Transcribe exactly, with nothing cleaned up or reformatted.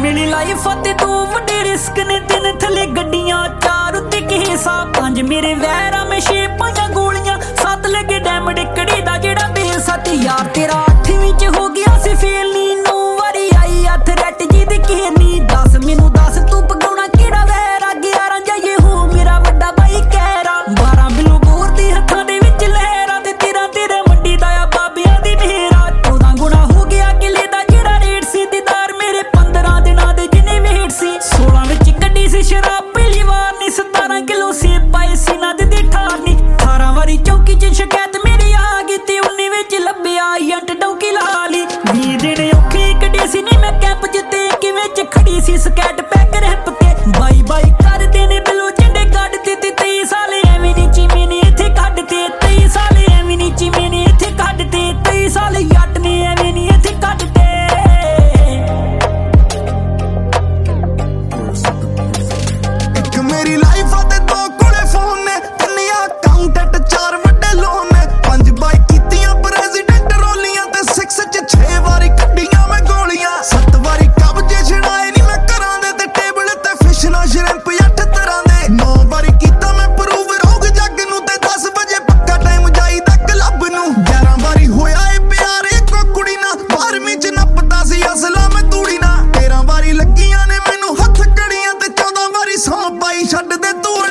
मिली life ते दो वड्डे रिस्क ने, दिन थले गड्डियां चार उत्ते केसा, पंज मेरे वैरा में छे पाइयां गोलियां, सत्त लगे डैमड कड़ी दा जेड़ा बेस आ। ते यार तेरा अठवीं च हो गया सी फेल नी, नौ वारी आई आ थ्रैट जी दी घेरनी। दस मैनू दस तू पगाउणा केड़ा वैरा, ग्यारह जाइए हो मेरा वड्डा भाई कहरा, बारह बिलो बोर दी हत्थां दे विच लहरा, ते तेरा तेरे मंडी दा आ बाबियां दी ढेरा। चौदां गुणा हो गया किले दा जेड़ा रेट सी, दीदार मेरे पंद्रह दिनां दे जिन्ने वेट सी। सोलह विच कड्डी सी शराब पहली वार नी, सतारह किलो सेब पाए सी ना दे ठार नी। अठारह वारी चौकी च शिकायत मेरी आ गई, ते उन्नी विच लभ्या यंट डौकी ला ली। बीह दिन औखे कड्डे सी नी मैं कैंप च, ते किवें च खड़ी सी स्कैट पैक रैंप ते। बाई बाई करदे ने बिलो झंडे कड्डते, ते तेई साल एवें नी चीमे ने इत्थे कड्डते, तेई साल एवें नी चीमे ने इत्थे कड्डते, तेई साल जट ने एवें नी इत्थे कड्डते। एक मेरी लाइफ आ ते दो कोले फोन ने, तिन्ने अकाउंटेंट चार वड्डे लोन ने, पंज बाइक कीतियां प्रेसिडेंट रोलियां, ते सिक्स च छे वारी कड्डियां मैं गोलियां, सत्त वारी कब्जे छड़ाए नी मैं घरां दे, ते टेबल ते फिश ना श्रिंप अठ तरह दे। नौ वारी कीता मैं प्रूव रोग जग नूं, ते दस बजे पक्का टाइम जाईदा क्लब नूं। ग्यारह वारी होया ए प्यार इको कुड़ी ना, बारहवीं च नपदा सी असला मैं तूड़ी ना। तेरह वारी लगियां ने मैनू हत्थ कड़ियां, ते चौदां वारी सौं पाई छड्ड दे तूड़